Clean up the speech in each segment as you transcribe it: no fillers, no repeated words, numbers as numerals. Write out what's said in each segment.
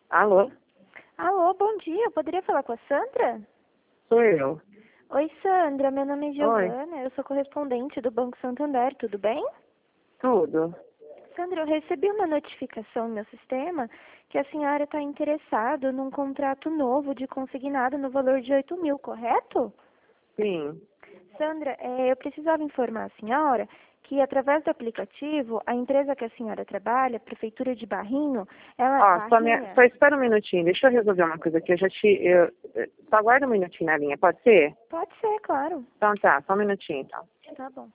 Alô? Alô, bom dia. Eu poderia falar com a Sandra? Sou eu. Oi, Sandra. Meu nome é Oi, Giovana. Eu sou correspondente do Banco Santander. Tudo bem? tudo. Sandra, eu recebi uma notificação no meu sistema que a senhora está interessada num contrato novo de consignado no valor de 8.000, correto? Sim. Sandra, eu precisava informar a senhora que, através do aplicativo, a empresa que a senhora trabalha, a Prefeitura de Barrinho, Ó, Barrinha, só espera um minutinho. Deixa eu resolver uma coisa aqui. Só aguarda um minutinho na linha, pode ser? pode ser, claro. Então tá, só um minutinho então. Tá bom.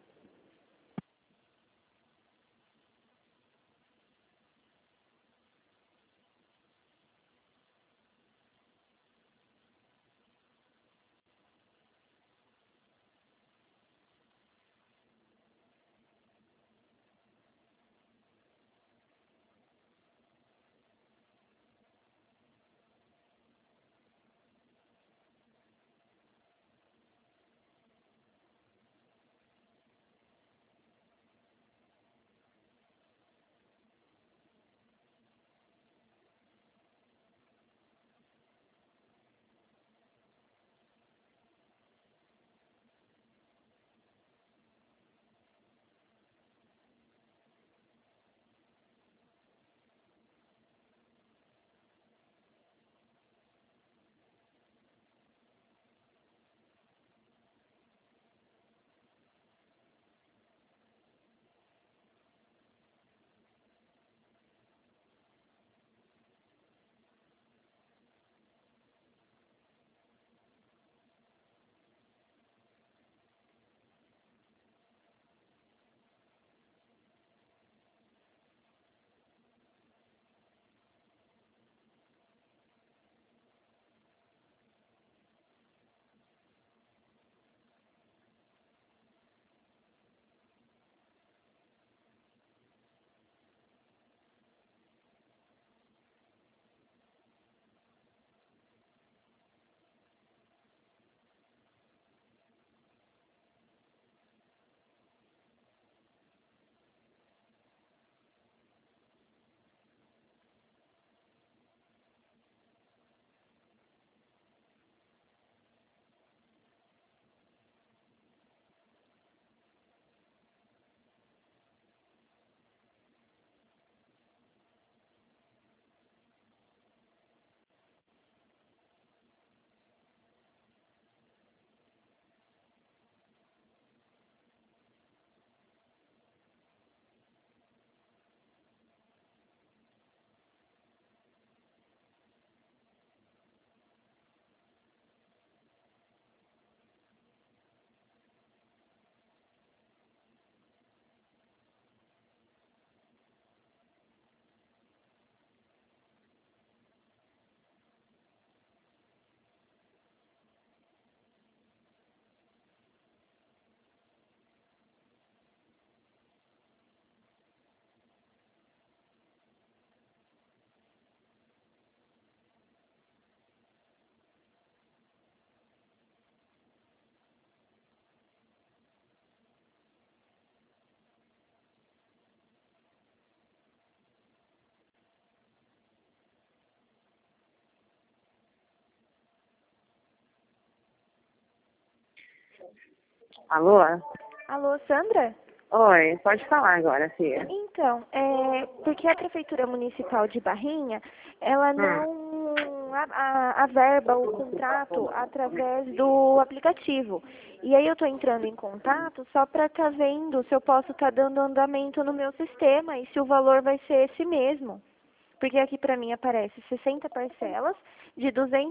Alô? Alô, Sandra? Oi, pode falar agora, filha. Então, porque a Prefeitura Municipal de Barrinha, ela Hum. não averba o contrato através do aplicativo. E aí eu estou entrando em contato só para estar vendo se eu posso estar dando andamento no meu sistema e se o valor vai ser esse mesmo. Porque aqui para mim aparece 60 parcelas de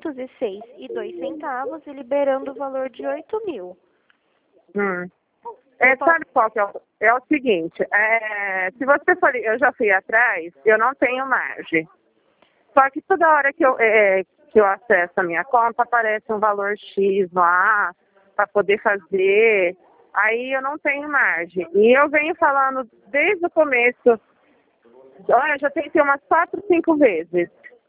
206,02 e liberando o valor de 8.000. Hum. Eu posso... Sabe qual que é o seguinte, se você for, eu já fui atrás, eu não tenho margem. Só que toda hora que eu acesso a minha conta, aparece um valor X lá para poder fazer. Aí eu não tenho margem. E eu venho falando desde o começo, olha, já tentei umas 4, 5 vezes.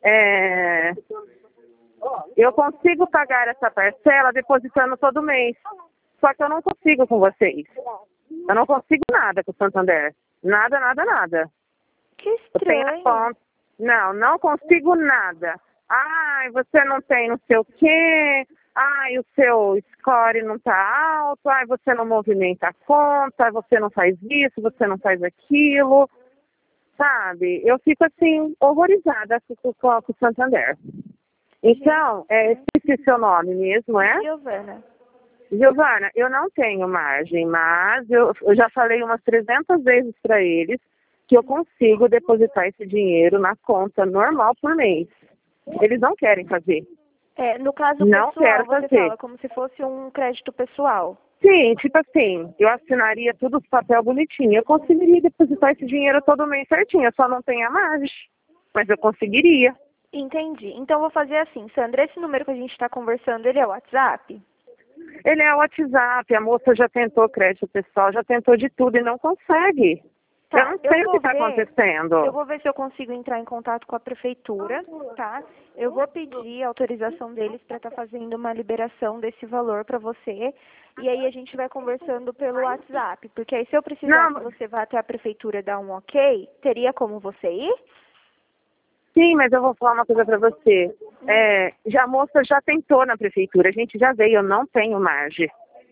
Eu consigo pagar essa parcela depositando todo mês. Só que eu não consigo com vocês. Eu não consigo nada com o Santander. Nada, nada, nada. Que Eu tenho a estranho. conta. Não, não consigo nada. Ai, você não tem não sei o quê. Ai, o seu score não está alto. Ai, você não movimenta a conta. Ai, você não faz isso, você não faz aquilo. Sabe? Eu fico assim, horrorizada com o Santander. Então, esqueci seu nome mesmo, é? Giovana. Giovana, eu não tenho margem, mas eu já falei umas 300 vezes para eles que eu consigo depositar esse dinheiro na conta normal por mês. Eles não querem fazer. No caso Não pessoal, quero você fazer. fala como se fosse um crédito pessoal. Sim, tipo assim, eu assinaria tudo os papel bonitinho. Eu conseguiria depositar esse dinheiro todo mês certinho. Eu só não tenho a margem, mas eu conseguiria. Entendi. Então, vou fazer assim, Sandra, esse número que a gente está conversando, ele é o WhatsApp? Ele é o WhatsApp, a moça já tentou crédito pessoal, já tentou de tudo e não consegue. Tá, Eu não sei o que está acontecendo. Eu vou ver se eu consigo entrar em contato com a prefeitura, tá? Eu vou pedir a autorização deles para estar fazendo uma liberação desse valor para você. E aí a gente vai conversando pelo WhatsApp. Porque aí se eu precisar que você vá até a prefeitura dar um ok, teria como você ir? Sim, mas eu vou falar uma coisa para você. A moça já tentou na prefeitura, a gente já veio, eu não tenho margem.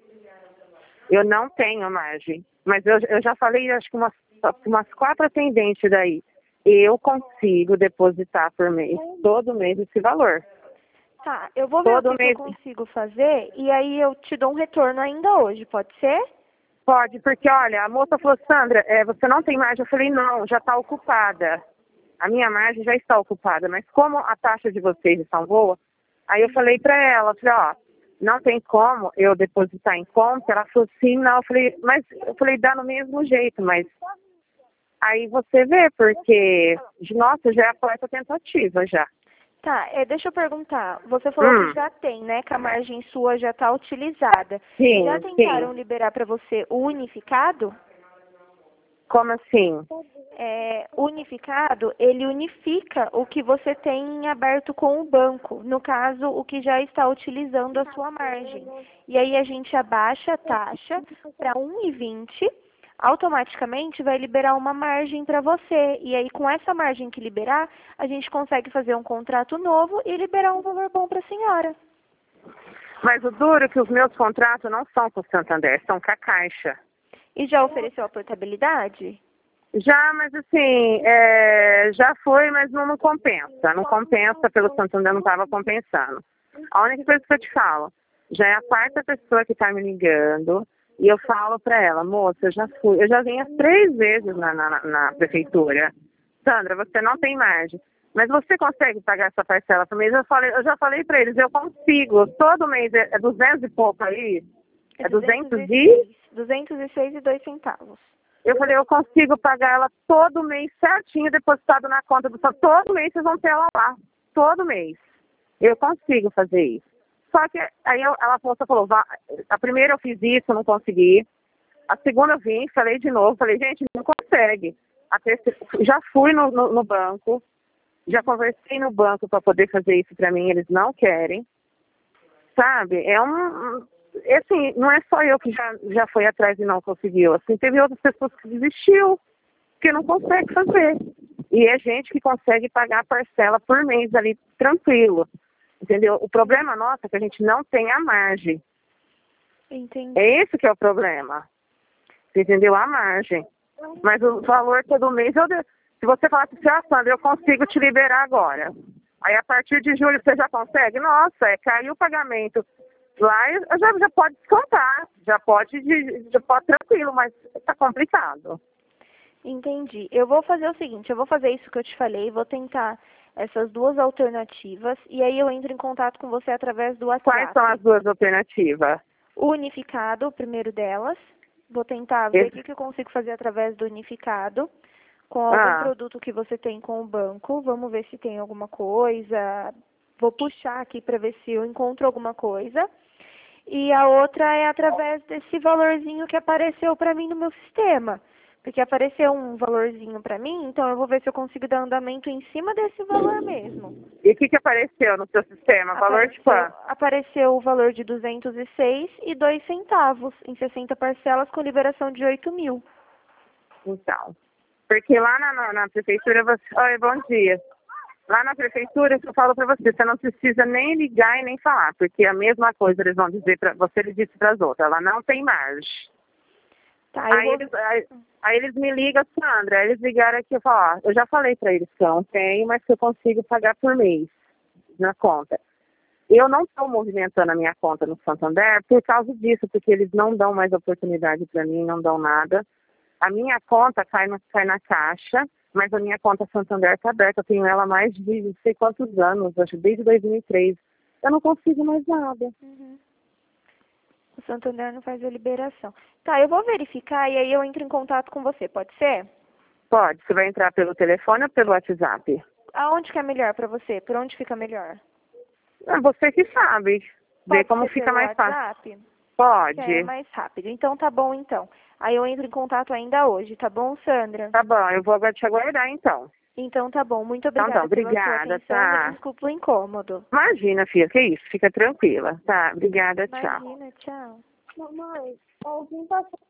Eu não tenho margem. Mas eu já falei, acho que umas 4 atendentes daí. Eu consigo depositar por mês, todo mês esse valor. Tá, eu vou ver o que eu consigo fazer e aí eu te dou um retorno ainda hoje, pode ser? Pode, porque olha, a moça falou, Sandra, você não tem margem? Eu falei, não, já está ocupada. A minha margem já está ocupada, mas como a taxa de vocês está boa, aí eu falei para ela, não tem como eu depositar em conta? Ela falou, sim, não. Eu falei, dá no mesmo jeito, mas aí você vê, porque, nossa, já é a 4ª tentativa já. Tá, deixa eu perguntar, você falou que já tem, né, que a margem sua já está utilizada. Sim, já tentaram liberar para você o unificado? Como assim? O unificado, ele unifica o que você tem aberto com o banco, no caso, o que já está utilizando a sua margem. E aí a gente abaixa a taxa para 1,20, automaticamente vai liberar uma margem para você. E aí com essa margem que liberar, a gente consegue fazer um contrato novo e liberar um valor bom para a senhora. Mas o duro é que os meus contratos não são com o Santander, são com a Caixa. E já ofereceu a portabilidade? Já, mas assim, já foi, mas não compensa. Não compensa, pelo Santander não estava compensando. A única coisa que eu te falo, já é a 4ª pessoa que está me ligando e eu falo para ela, moça, eu já vim as 3 vezes na prefeitura. Sandra, você não tem margem, mas você consegue pagar essa parcela por mês? Eu já falei para eles, eu consigo, todo mês é 200 e pouco aí, é 206,02. Eu falei, eu consigo pagar ela todo mês certinho, depositado na conta do Santander. Todo mês vocês vão ter ela lá. Todo mês. Eu consigo fazer isso. Só que aí a moça falou, a primeira eu fiz isso, não consegui. A segunda eu vim, falei de novo, falei, gente, não consegue. A terceira, já fui no banco, já conversei no banco para poder fazer isso para mim, eles não querem. Sabe? Assim, não é só eu que já foi atrás e não conseguiu. Assim, teve outras pessoas que desistiu, porque não consegue fazer. E é gente que consegue pagar a parcela por mês ali, tranquilo. Entendeu? O problema nosso é que a gente não tem a margem. Entendi. É esse que é o problema. Você entendeu? A margem. Mas o valor todo mês, se você falar assim, Sandra, eu consigo te liberar agora. Aí a partir de julho você já consegue? Nossa, caiu o pagamento. Lá já pode descontar, já pode tranquilo, mas está complicado. Entendi. Eu vou fazer o seguinte, eu vou fazer isso que eu te falei, vou tentar essas 2 alternativas e aí eu entro em contato com você através do WhatsApp. Quais são as 2 alternativas? O unificado, o primeiro delas. Vou tentar ver o que eu consigo fazer através do unificado, com algum produto que você tem com o banco. Vamos ver se tem alguma coisa. Vou puxar aqui para ver se eu encontro alguma coisa. E a outra é através desse valorzinho que apareceu para mim no meu sistema. Porque apareceu um valorzinho para mim, então eu vou ver se eu consigo dar andamento em cima desse valor mesmo. E o que apareceu no seu sistema? Valor de quanto? Apareceu o valor de 206,02 em 60 parcelas com liberação de 8.000. Então, porque lá na prefeitura você... Oi, bom dia. Lá na prefeitura, eu falo para você, você não precisa nem ligar e nem falar, porque a mesma coisa eles vão dizer para você, ele disse para as outras, ela não tem margem. Tá, Aí eles me ligam, Sandra, aí eles ligaram aqui, eu falo, ó, eu já falei para eles que eu não tenho, mas que eu consigo pagar por mês na conta. Eu não estou movimentando a minha conta no Santander por causa disso, porque eles não dão mais oportunidade para mim, não dão nada. A minha conta cai na caixa, mas a minha conta Santander está aberta. Eu tenho ela há mais de não sei quantos anos, acho desde 2003. Eu não consigo mais nada. Uhum. O Santander não faz a liberação. Tá, eu vou verificar e aí eu entro em contato com você, pode ser? Pode, você vai entrar pelo telefone ou pelo WhatsApp? Aonde que é melhor pra você? Por onde fica melhor? É você que sabe. Vê Pode como ser fica pelo mais fácil. WhatsApp? Pode. Que é mais rápido. Então tá bom, então. Aí eu entro em contato ainda hoje, tá bom, Sandra? Tá bom, eu vou te aguardar então. Então tá bom. Muito Então, obrigada pela sua obrigada, atenção. tá? Me desculpa o incômodo. Imagina, filha, que isso, fica tranquila. Tá, obrigada, tchau. Imagina, tchau. Mamãe, alguém passou